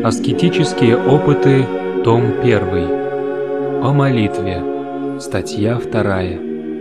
Аскетические опыты, том 1. О молитве. Статья 2.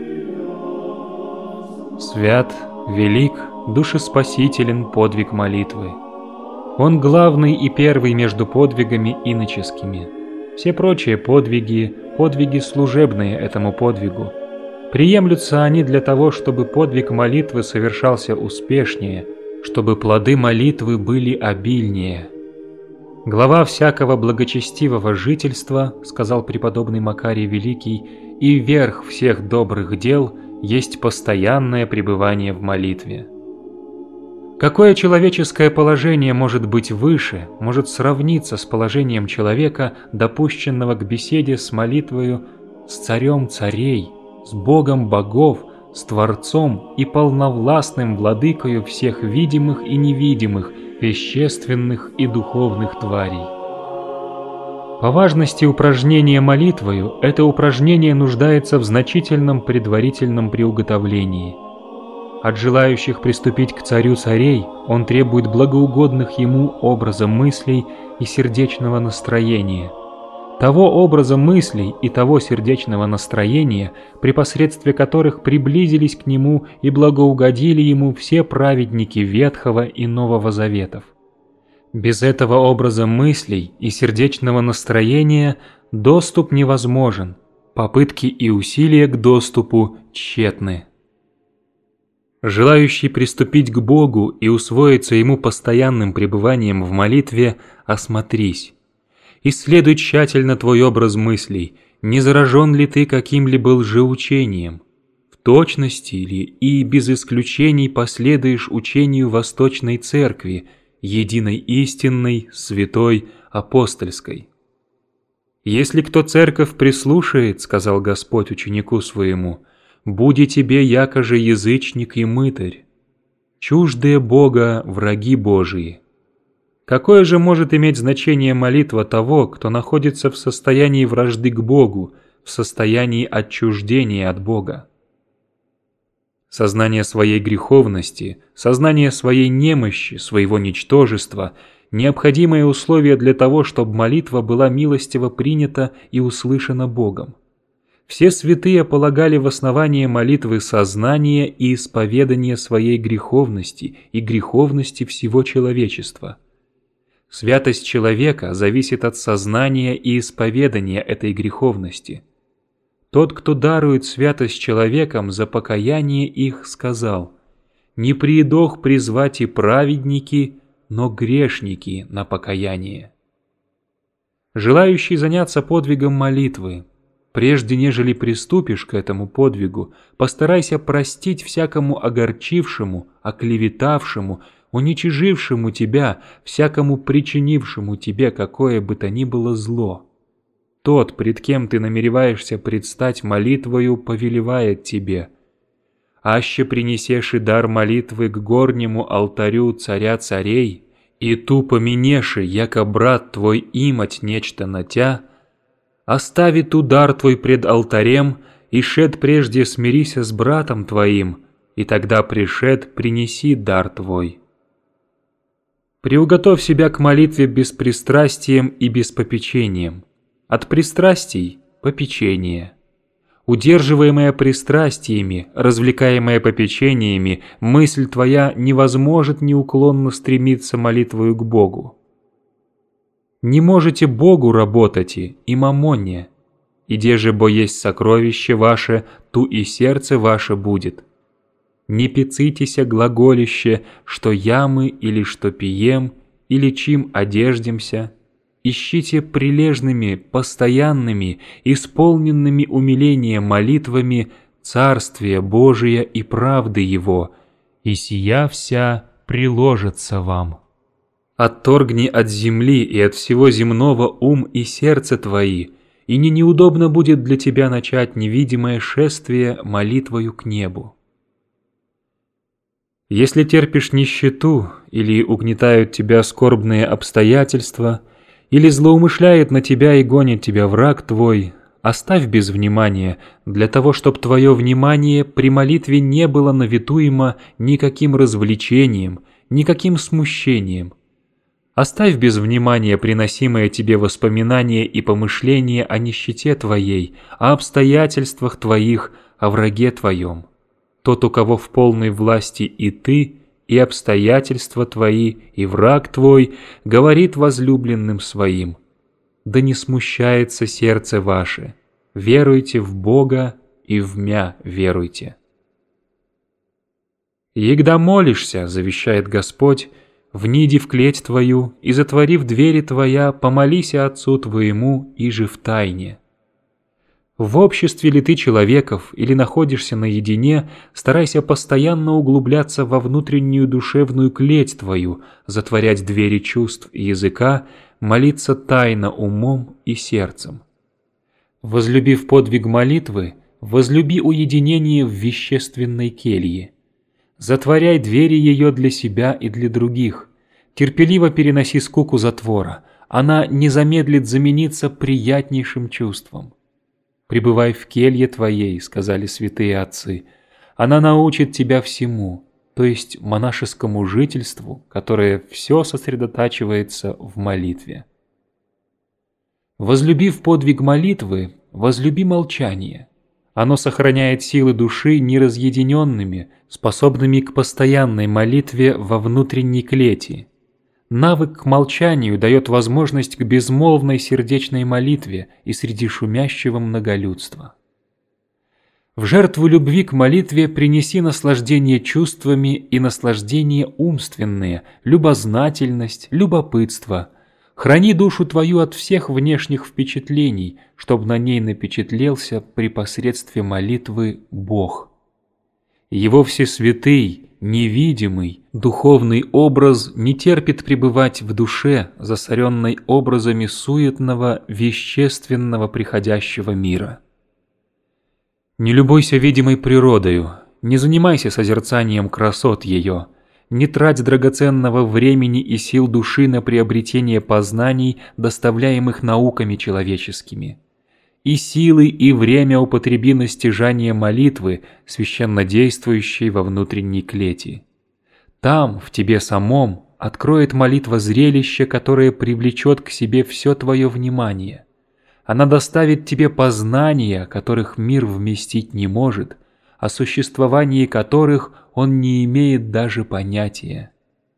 Свят, велик, душеспасителен подвиг молитвы. Он главный и первый между подвигами иноческими. Все прочие подвиги, подвиги служебные этому подвигу. Приемлются они для того, чтобы подвиг молитвы совершался успешнее, чтобы плоды молитвы были обильнее. «Глава всякого благочестивого жительства, — сказал преподобный Макарий Великий, — и верх всех добрых дел есть постоянное пребывание в молитве». Какое человеческое положение может быть выше, может сравниться с положением человека, допущенного к беседе с молитвою с царем царей, с Богом богов, с Творцом и полновластным владыкою всех видимых и невидимых, вещественных и духовных тварей? По важности упражнения молитвою, это упражнение нуждается в значительном предварительном приуготовлении. От желающих приступить к царю царей он требует благоугодных ему образа мыслей и сердечного настроения. Того образа мыслей и того сердечного настроения, при посредстве которых приблизились к нему и благоугодили ему все праведники Ветхого и Нового Заветов. Без этого образа мыслей и сердечного настроения доступ невозможен, попытки и усилия к доступу тщетны. Желающий приступить к Богу и усвоиться Ему постоянным пребыванием в молитве, осмотрись. Исследуй тщательно твой образ мыслей, не заражен ли ты каким-либо лжеучением. В точности ли и без исключений последуешь учению Восточной Церкви, единой истинной, святой, апостольской. «Если кто церковь прислушает, — сказал Господь ученику своему, — буди тебе якоже язычник и мытарь. Чуждые Бога враги Божии». Какое же может иметь значение молитва того, кто находится в состоянии вражды к Богу, в состоянии отчуждения от Бога? Сознание своей греховности, сознание своей немощи, своего ничтожества – необходимое условие для того, чтобы молитва была милостиво принята и услышана Богом. Все святые полагали в основание молитвы сознание и исповедание своей греховности и греховности всего человечества. Святость человека зависит от сознания и исповедания этой греховности. Тот, кто дарует святость человекам за покаяние их, сказал: «Не приидох призвать и праведники, но грешники на покаяние». Желающий заняться подвигом молитвы, прежде нежели приступишь к этому подвигу, постарайся простить всякому огорчившему, оклеветавшему, уничижившему тебя, всякому причинившему тебе какое бы то ни было зло. Тот, пред кем ты намереваешься предстать молитвою, повелевает тебе: «Аще принесешь и дар молитвы к горнему алтарю царя царей, и ту поменеши, яко брат твой имать нечто на тя, остави ту дар твой пред алтарем, и шед прежде смирися с братом твоим, и тогда пришед принеси дар твой». Приуготовь себя к молитве беспристрастием и беспопечением. От пристрастий – попечение. Удерживаемая пристрастиями, развлекаемая попечениями, мысль твоя не возможет неуклонно стремиться молитвою к Богу. Не можете Богу работать и мамоне, иде же бо есть сокровище ваше, ту и сердце ваше будет. Не пецитеся глаголище, что ямы или что пием, или чим одеждемся. Ищите прилежными, постоянными, исполненными умилением молитвами Царствие Божие и правды Его, и сия вся приложится вам. Отторгни от земли и от всего земного ум и сердце твои, и не неудобно будет для тебя начать невидимое шествие молитвою к небу. Если терпишь нищету, или угнетают тебя скорбные обстоятельства, или злоумышляет на тебя и гонит тебя враг твой, оставь без внимания, для того, чтоб твое внимание при молитве не было навитуемо никаким развлечением, никаким смущением. Оставь без внимания приносимые тебе воспоминания и помышления о нищете твоей, о обстоятельствах твоих, о враге твоем. Тот, у кого в полной власти и ты, и обстоятельства твои, и враг твой, говорит возлюбленным своим: да не смущается сердце ваше, веруйте в Бога и в мя веруйте. «Егда молишься, — завещает Господь, — вниди в клеть твою, и, затворив двери твоя, помолися Отцу твоему, иже в тайне». В обществе ли ты человеков или находишься наедине, старайся постоянно углубляться во внутреннюю душевную клеть твою, затворять двери чувств и языка, молиться тайно умом и сердцем. Возлюбив подвиг молитвы, возлюби уединение в вещественной келье. Затворяй двери ее для себя и для других. Терпеливо переноси скуку затвора, она не замедлит замениться приятнейшим чувством. «Пребывай в келье твоей, — сказали святые отцы, — она научит тебя всему, то есть монашескому жительству, которое все сосредотачивается в молитве». Возлюбив подвиг молитвы, возлюби молчание. Оно сохраняет силы души неразъединенными, способными к постоянной молитве во внутренней клети. Навык к молчанию дает возможность к безмолвной сердечной молитве и среди шумящего многолюдства. В жертву любви к молитве принеси наслаждение чувствами и наслаждение умственные, любознательность, любопытство. Храни душу твою от всех внешних впечатлений, чтобы на ней напечатлелся при посредстве молитвы Бог. Его всесвятый, невидимый, духовный образ не терпит пребывать в душе, засоренной образами суетного, вещественного приходящего мира. Не любуйся видимой природою, не занимайся созерцанием красот ее, не трать драгоценного времени и сил души на приобретение познаний, доставляемых науками человеческими. И силы, и время употреби на стяжание молитвы, священно действующей во внутренней клети. Там, в тебе самом, откроет молитва зрелище, которое привлечет к себе все твое внимание. Она доставит тебе познания, которых мир вместить не может, о существовании которых он не имеет даже понятия.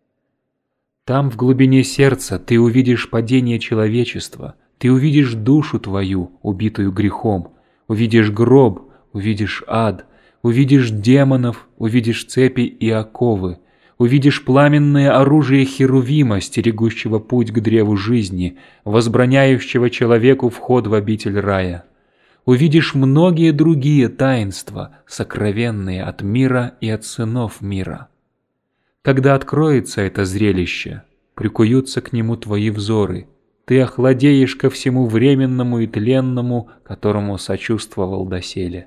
Там, в глубине сердца, ты увидишь падение человечества, ты увидишь душу твою, убитую грехом, увидишь гроб, увидишь ад, увидишь демонов, увидишь цепи и оковы, увидишь пламенное оружие Херувима, стерегущего путь к древу жизни, возбраняющего человеку вход в обитель рая. Увидишь многие другие таинства, сокровенные от мира и от сынов мира. Когда откроется это зрелище, прикуются к нему твои взоры, ты охладеешь ко всему временному и тленному, которому сочувствовал доселе.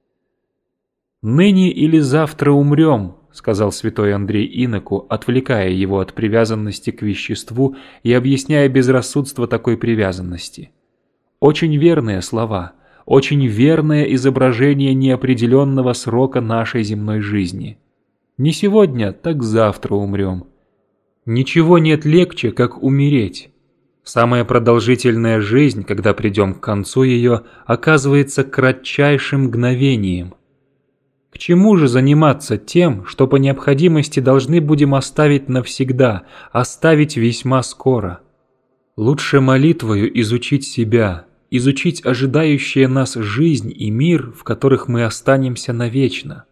«Ныне или завтра умрем», — сказал святой Андрей иноку, отвлекая его от привязанности к веществу и объясняя безрассудство такой привязанности. Очень верные слова, очень верное изображение неопределенного срока нашей земной жизни. Не сегодня, так завтра умрем. Ничего нет легче, как умереть. Самая продолжительная жизнь, когда придем к концу ее, оказывается кратчайшим мгновением. К чему же заниматься тем, что по необходимости должны будем оставить навсегда, оставить весьма скоро? Лучше молитвою изучить себя, изучить ожидающие нас жизнь и мир, в которых мы останемся навечно.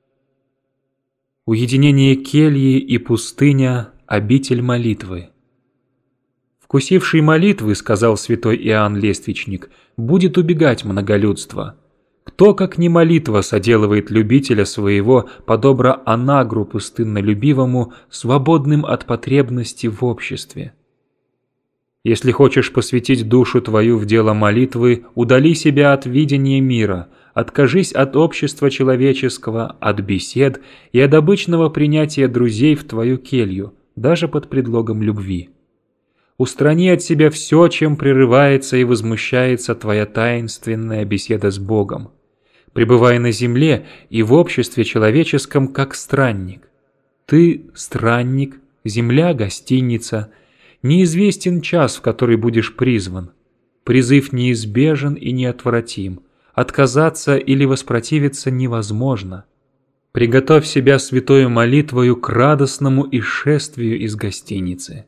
Уединение кельи и пустыня – обитель молитвы. «Вкусивший молитвы, — сказал святой Иоанн Лествичник, — будет убегать многолюдство. Кто, как не молитва, соделывает любителя своего, подобро анагру пустыннолюбивому, свободным от потребности в обществе? Если хочешь посвятить душу твою в дело молитвы, удали себя от видения мира, откажись от общества человеческого, от бесед и от обычного принятия друзей в твою келью, даже под предлогом любви. Устрани от себя все, чем прерывается и возмущается твоя таинственная беседа с Богом. Пребывай на земле и в обществе человеческом, как странник. Ты странник, земля – гостиница. Неизвестен час, в который будешь призван. Призыв неизбежен и неотвратим. Отказаться или воспротивиться невозможно. Приготовь себя святою молитвою к радостному исшествию из гостиницы.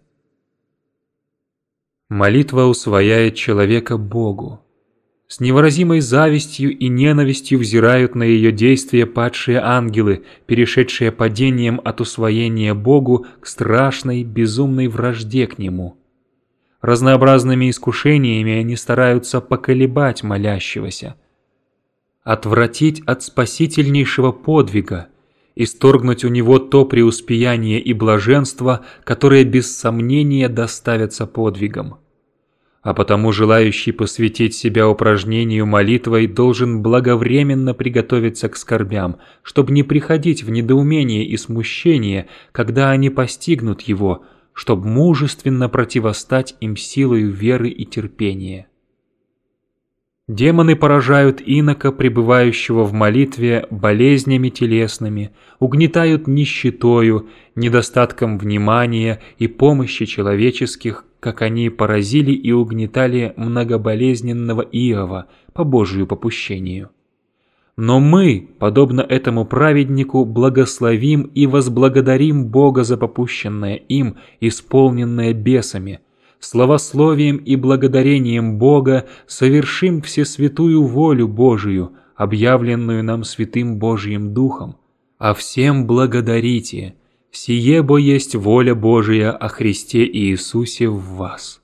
Молитва усвояет человека Богу. С невыразимой завистью и ненавистью взирают на ее действия падшие ангелы, перешедшие падением от усвоения Богу к страшной, безумной вражде к Нему. Разнообразными искушениями они стараются поколебать молящегося, отвратить от спасительнейшего подвига, исторгнуть у него то преуспеяние и блаженство, которое без сомнения доставятся подвигом. А потому желающий посвятить себя упражнению молитвой должен благовременно приготовиться к скорбям, чтобы не приходить в недоумение и смущение, когда они постигнут его, чтобы мужественно противостать им силою веры и терпения. Демоны поражают инока, пребывающего в молитве, болезнями телесными, угнетают нищетою, недостатком внимания и помощи человеческих, как они поразили и угнетали многоболезненного Иова по Божию попущению. Но мы, подобно этому праведнику, благословим и возблагодарим Бога за попущенное им, исполненное бесами. Славословием и благодарением Бога совершим всесвятую волю Божию, объявленную нам святым Божьим Духом. А всем благодарите, сие бо есть воля Божия о Христе Иисусе в вас.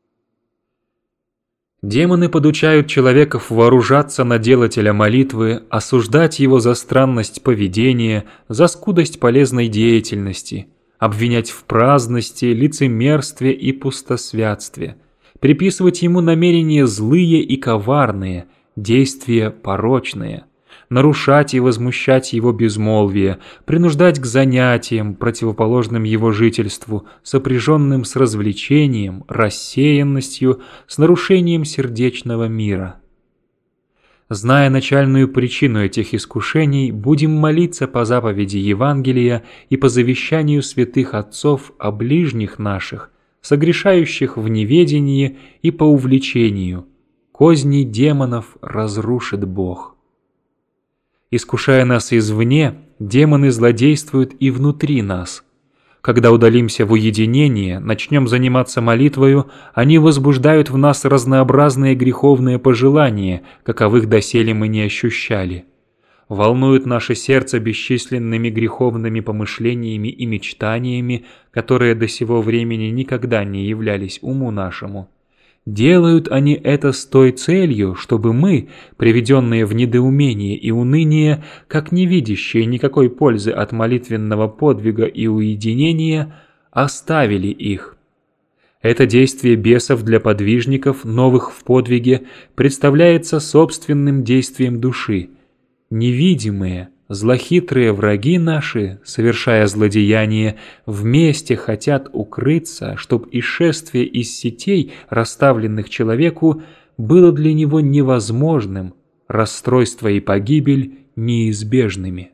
Демоны подучают человеков вооружаться на делателя молитвы, осуждать его за странность поведения, за скудость полезной деятельности, обвинять в праздности, лицемерстве и пустосвятстве, приписывать ему намерения злые и коварные, действия порочные, нарушать и возмущать его безмолвие, принуждать к занятиям, противоположным его жительству, сопряженным с развлечением, рассеянностью, с нарушением сердечного мира. Зная начальную причину этих искушений, будем молиться по заповеди Евангелия и по завещанию святых отцов о ближних наших, согрешающих в неведении и по увлечению. Козни демонов разрушит Бог. Искушая нас извне, демоны злодействуют и внутри нас. Когда удалимся в уединение, начнем заниматься молитвою, они возбуждают в нас разнообразные греховные пожелания, каковых доселе мы не ощущали. Волнуют наше сердце бесчисленными греховными помышлениями и мечтаниями, которые до сего времени никогда не являлись уму нашему. Делают они это с той целью, чтобы мы, приведенные в недоумение и уныние, как не видящие никакой пользы от молитвенного подвига и уединения, оставили их. Это действие бесов для подвижников, новых в подвиге, представляется собственным действием души. Невидимые, злохитрые враги наши, совершая злодеяние, вместе хотят укрыться, чтоб исшествие из сетей, расставленных человеку, было для него невозможным, расстройство и погибель неизбежными.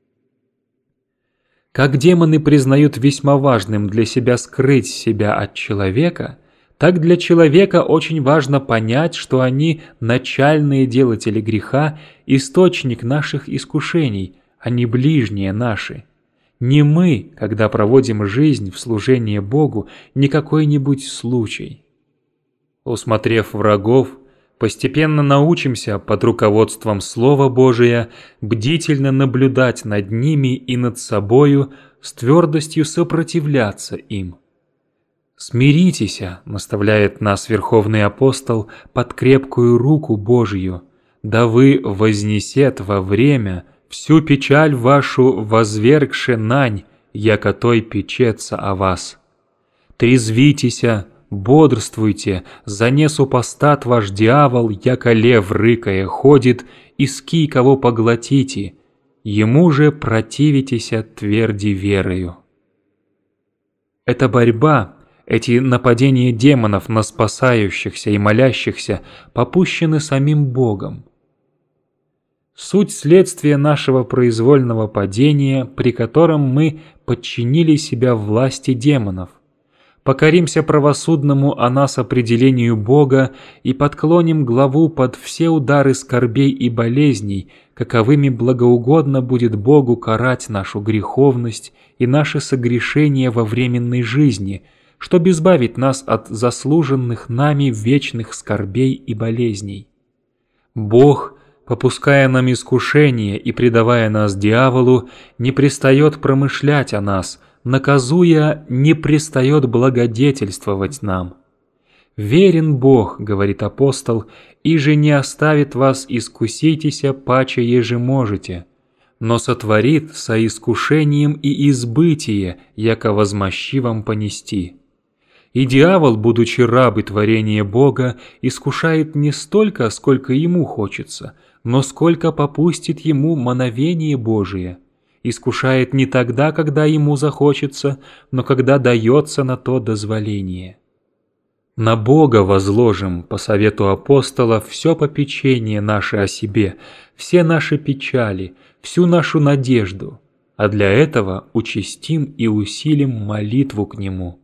Как демоны признают весьма важным для себя скрыть себя от человека, так для человека очень важно понять, что они начальные делатели греха, источник наших искушений, а не ближние наши. Не мы, когда проводим жизнь в служении Богу, не какой-нибудь случай. Усмотрев врагов, постепенно научимся под руководством Слова Божия бдительно наблюдать над ними и над собою, с твердостью сопротивляться им. «Смиритесь», — наставляет нас Верховный Апостол, под крепкую руку Божию, «да вы вознесет во время всю печаль вашу возвергши нань, яко той печется о вас. Трезвитеся, бодрствуйте, за супостат ваш дьявол, яко лев рыкая ходит, иски кого поглотите, ему же противитеся тверди верою». Эта борьба, эти нападения демонов на спасающихся и молящихся попущены самим Богом. Суть следствия нашего произвольного падения, при котором мы подчинили себя власти демонов. покоримся правосудному о нас определению Бога и подклоним главу под все удары скорбей и болезней, каковыми благоугодно будет Богу карать нашу греховность и наши согрешения во временной жизни, чтобы избавить нас от заслуженных нами вечных скорбей и болезней. Бог, попуская нам искушение и предавая нас дьяволу, не пристает промышлять о нас, наказуя, не пристает благодетельствовать нам. «Верен Бог, — говорит апостол, — иже не оставит вас искуситеся, паче еже можете, но сотворит со искушением и избытие, яко возмощи вам понести». И дьявол, будучи раб и творение Бога, искушает не столько, сколько ему хочется, но сколько попустит ему мановение Божие. Искушает не тогда, когда ему захочется, но когда дается на то дозволение. На Бога возложим, по совету апостола, все попечение наше о себе, все наши печали, всю нашу надежду, а для этого участим и усилим молитву к Нему.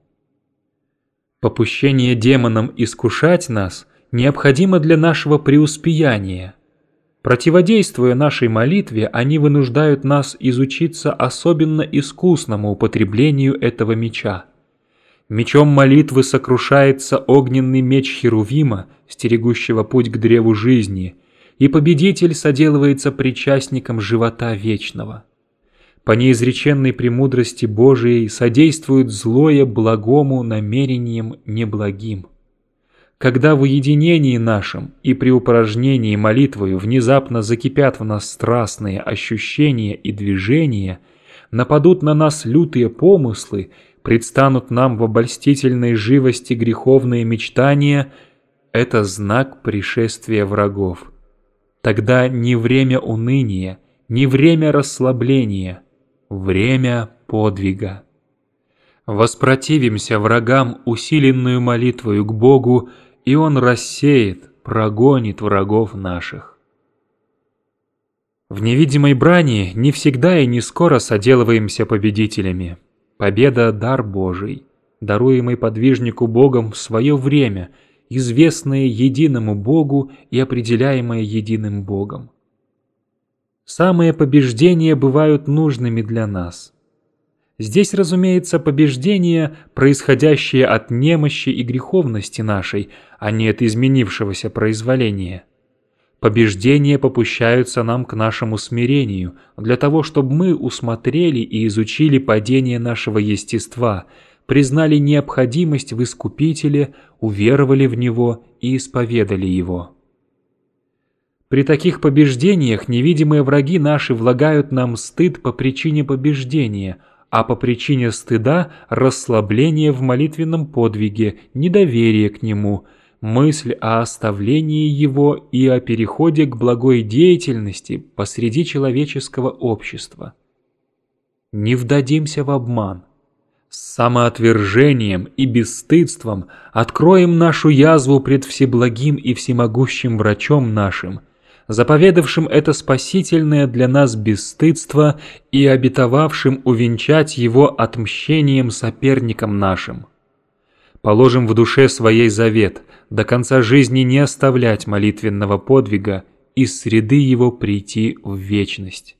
Попущение демонам искушать нас необходимо для нашего преуспеяния. Противодействуя нашей молитве, они вынуждают нас изучиться особенно искусному употреблению этого меча. Мечом молитвы сокрушается огненный меч Херувима, стерегущего путь к древу жизни, и победитель соделывается причастником живота вечного. По неизреченной премудрости Божией содействует злое благому намерением неблагим. Когда в уединении нашем и при упражнении молитвою внезапно закипят в нас страстные ощущения и движения, нападут на нас лютые помыслы, предстанут нам в обольстительной живости греховные мечтания, это знак пришествия врагов. Тогда не время уныния, не время расслабления, время подвига. Воспротивимся врагам усиленную молитвою к Богу, и Он рассеет, прогонит врагов наших. В невидимой брани не всегда и не скоро соделываемся победителями. Победа – дар Божий, даруемый подвижнику Богом в свое время, известное единому Богу и определяемое единым Богом. Самые побеждения бывают нужными для нас. Здесь, разумеется, побеждения, происходящие от немощи и греховности нашей, а не от изменившегося произволения. Побеждения попущаются нам к нашему смирению, для того, чтобы мы усмотрели и изучили падение нашего естества, признали необходимость в Искупителе, уверовали в Него и исповедали Его. При таких побеждениях невидимые враги наши влагают нам стыд по причине побеждения, а по причине стыда – расслабление в молитвенном подвиге, недоверие к нему, мысль о оставлении его и о переходе к благой деятельности посреди человеческого общества. Не вдадимся в обман. С самоотвержением и бесстыдством откроем нашу язву пред всеблагим и всемогущим врачом нашим, заповедавшим это спасительное для нас бесстыдство и обетовавшим увенчать его отмщением соперникам нашим. Положим в душе своей завет, до конца жизни не оставлять молитвенного подвига, из среды его прийти в вечность.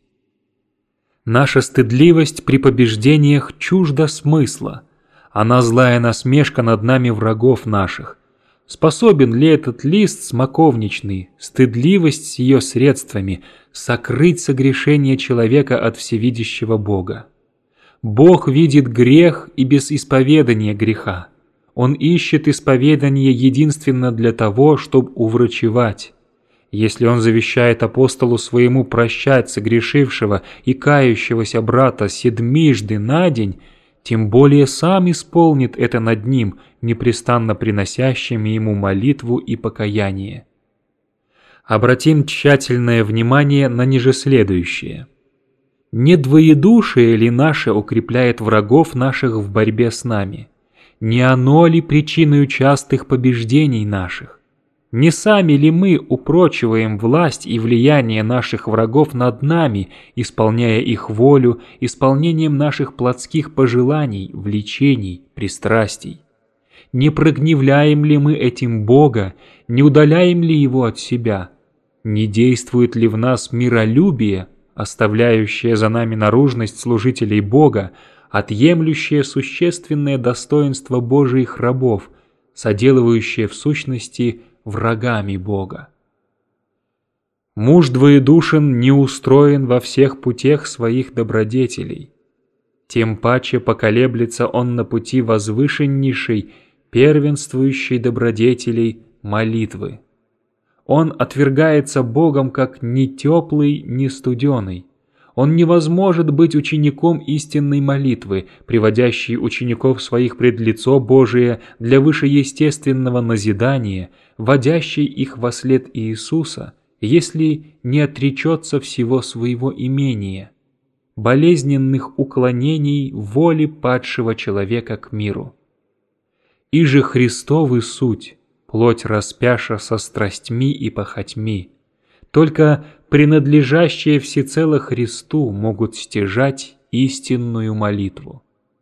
Наша стыдливость при побеждениях чужда смысла, она злая насмешка над нами врагов наших. Способен ли этот лист смоковничный, стыдливость с ее средствами, сокрыть согрешение человека от всевидящего Бога? Бог видит грех и без исповедания греха. Он ищет исповедание единственно для того, чтобы уврачевать. Если Он завещает апостолу своему прощать согрешившего и кающегося брата седмижды на день, тем более сам исполнит это над ним, непрестанно приносящим ему молитву и покаяние. Обратим тщательное внимание на нижеследующее. Не двоедушие ли наше укрепляет врагов наших в борьбе с нами? Не оно ли причиною частых побеждений наших? Не сами ли мы упрочиваем власть и влияние наших врагов над нами, исполняя их волю, исполнением наших плотских пожеланий, влечений, пристрастий? Не прогневляем ли мы этим Бога, не удаляем ли Его от себя? Не действует ли в нас миролюбие, оставляющее за нами наружность служителей Бога, отъемлющее существенное достоинство Божиих рабов, соделывающее в сущности врагами Бога? Муж двоедушен не устроен во всех путях своих добродетелей. Тем паче поколеблется он на пути возвышеннейшей, первенствующей добродетелей молитвы. Он отвергается Богом как ни теплый, ни студеный. Он не возможет быть учеником истинной молитвы, приводящей учеников своих пред лицо Божие для вышеестественного назидания, водящей их вослед Иисуса, если не отречется всего своего имения, болезненных уклонений воли падшего человека к миру. Иже Христовы суть, плоть распяша со страстьми и похотьми, только принадлежащие всецело Христу могут стяжать истинную молитву.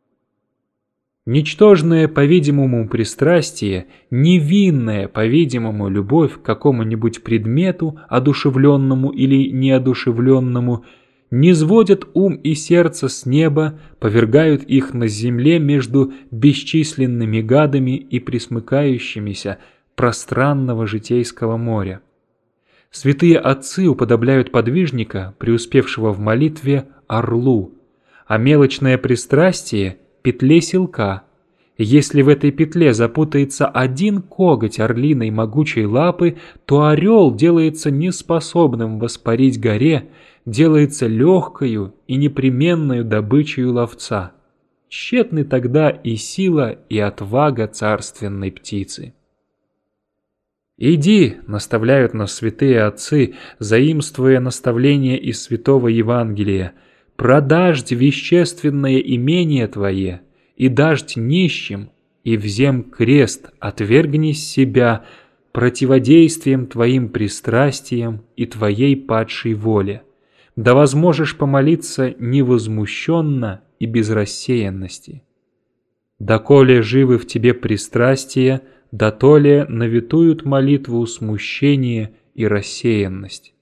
Ничтожное, по-видимому, пристрастие, невинная, по-видимому, любовь к какому-нибудь предмету, одушевленному или неодушевленному, низводят ум и сердце с неба, повергают их на земле между бесчисленными гадами и пресмыкающимися пространного житейского моря. Святые отцы уподобляют подвижника, преуспевшего в молитве, орлу, а мелочное пристрастие – петле селка. Если в этой петле запутается один коготь орлиной могучей лапы, то орел делается неспособным воспарить горе, делается легкою и непременною добычею ловца. Тщетны тогда и сила, и отвага царственной птицы. «Иди», — наставляют нас святые отцы, заимствуя наставления из Святого Евангелия, «продажь вещественное имение твое, и дашь нищим, и взем крест, отвергни себя противодействием твоим пристрастиям и твоей падшей воле, да возможешь помолиться невозмущенно и без рассеянности. Доколе живы в тебе пристрастия, дотоле навитуют молитву смущение и рассеянность.